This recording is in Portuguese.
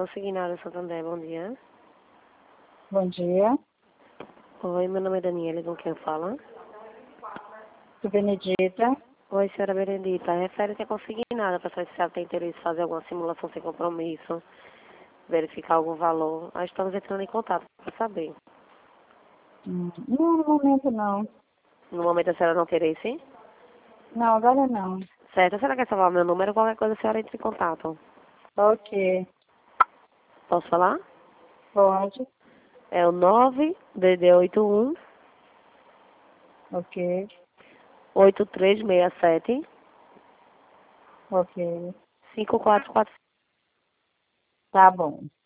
Consignado Santander, bom dia. Bom dia, Oi, meu nome é Daniela, com quem fala? sou Benedita. Oi, senhora Benedita. Refere-se a consignada para saber se ela tem interesse em fazer alguma simulação sem compromisso, verificar algum valor. Aí estamos entrando em contato para saber. Não, no momento não. No momento a senhora não interesse? Não, agora não. Certo, a senhora quer salvar meu número? Qualquer coisa a senhora entra em contato. Ok, Posso falar? pode. É o 9DD81 Ok, 8367 ok. 5445. Tá bom.